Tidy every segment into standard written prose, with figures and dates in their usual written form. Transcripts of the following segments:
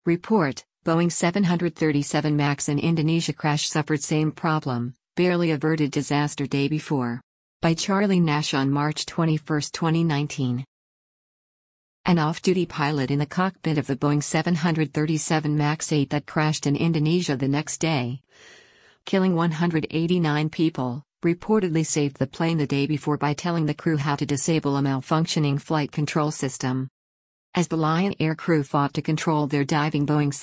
Report: Boeing 737 MAX in Indonesia crash suffered same problem, barely averted disaster day before. By Charlie Nash on March 21, 2019. An off-duty pilot in the cockpit of the Boeing 737 MAX 8 that crashed in Indonesia the next day, killing 189 people, reportedly saved the plane the day before by telling the crew how to disable a malfunctioning flight control system. As the Lion Air crew fought to control their diving Boeing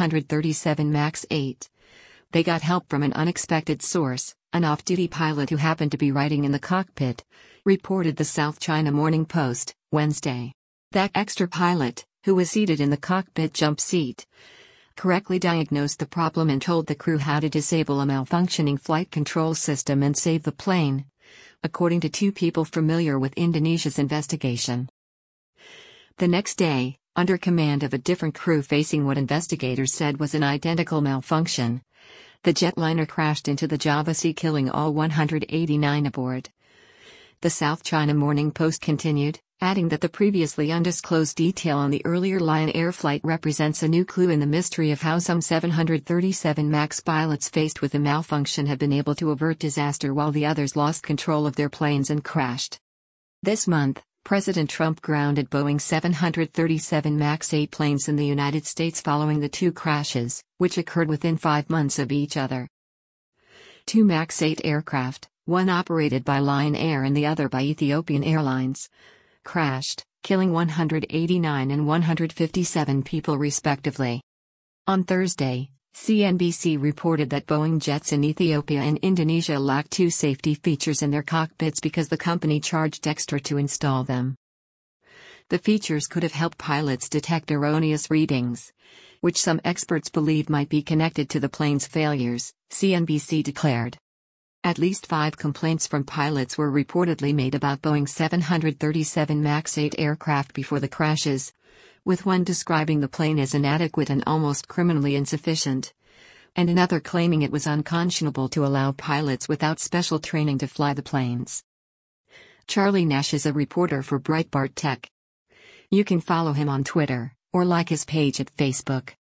737 MAX 8, they got help from an unexpected source, an off-duty pilot who happened to be riding in the cockpit, reported the South China Morning Post, Wednesday. That extra pilot, who was seated in the cockpit jump seat, correctly diagnosed the problem and told the crew how to disable a malfunctioning flight control system and save the plane, according to two people familiar with Indonesia's investigation. The next day, under command of a different crew facing what investigators said was an identical malfunction, the jetliner crashed into the Java Sea, killing all 189 aboard. The South China Morning Post continued, adding that the previously undisclosed detail on the earlier Lion Air flight represents a new clue in the mystery of how some 737 MAX pilots faced with a malfunction have been able to avert disaster while the others lost control of their planes and crashed. This month, President Trump grounded Boeing 737 MAX 8 planes in the United States following the two crashes, which occurred within 5 months of each other. Two MAX 8 aircraft, one operated by Lion Air and the other by Ethiopian Airlines, crashed, killing 189 and 157 people respectively. On Thursday, CNBC reported that Boeing jets in Ethiopia and Indonesia lacked two safety features in their cockpits because the company charged extra to install them. The features could have helped pilots detect erroneous readings, which some experts believe might be connected to the plane's failures, CNBC declared. At least 5 complaints from pilots were reportedly made about Boeing 737 MAX 8 aircraft before the crashes, with one describing the plane as inadequate and almost criminally insufficient, and another claiming it was unconscionable to allow pilots without special training to fly the planes. Charlie Nash is a reporter for Breitbart Tech. You can follow him on Twitter, or like his page at Facebook.